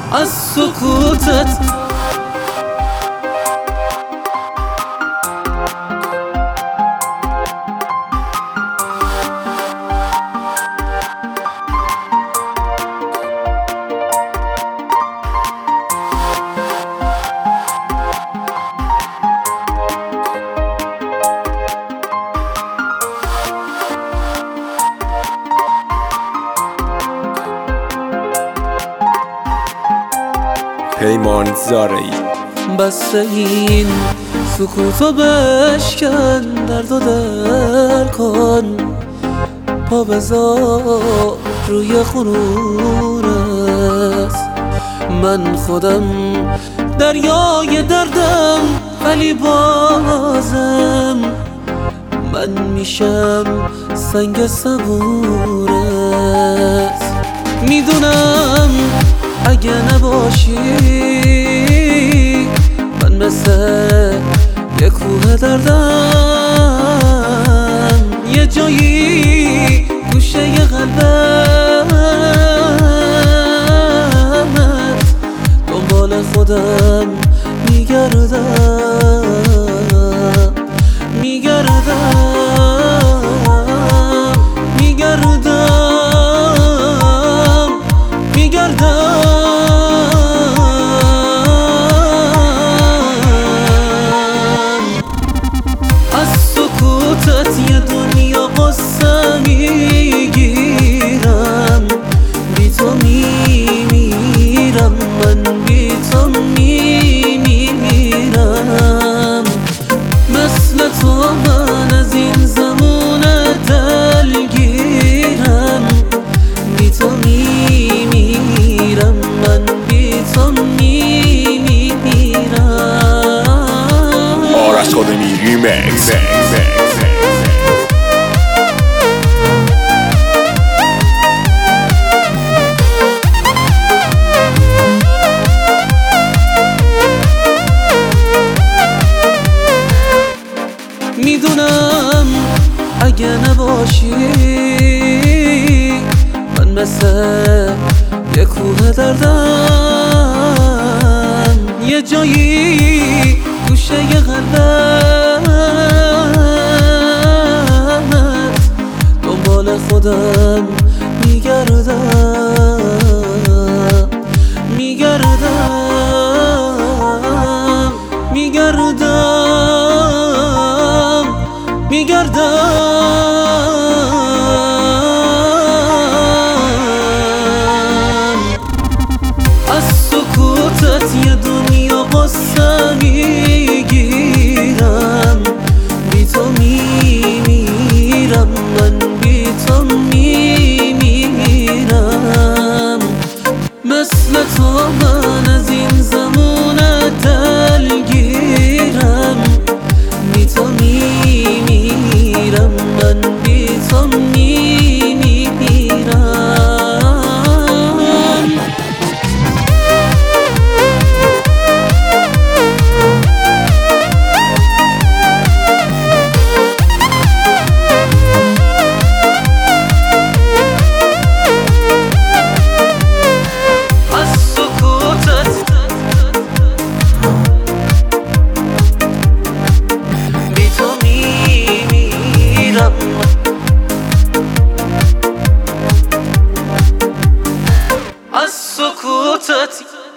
از سکوتت. پیمان زارعی. بس این سکوتو بشکن، درد و دل کن، پا بذار روی خونورت. من خودم دریای دردم، ولی بازم من میشم سنگ صبورت. میدونم اگه نباشی من مثل یه کوه دردم، یه جایی گوشه ی قلبت دنبال خودم میگردم، یه دنیا قصه میگیرم، بی تو میمیرم، من بی تو میمیرم. مثل تو من از این زمان دلگیرم، بی تو میمیرم، من بی تو میمیرم. آرش خادمی ریمیکس. میدونم اگه نباشی من مثل یه کوه دردم، یه جایی گوشه ی قلبت دنبال خودم میگردم، از سکوتت یه دنیا قصه میگیرم، بی تو میمیرم، من بی تو میمیرم. مثل تو من از این زمان دلگیرم، بی تو میمیرم، من بی تو میمیرم. از سکوتت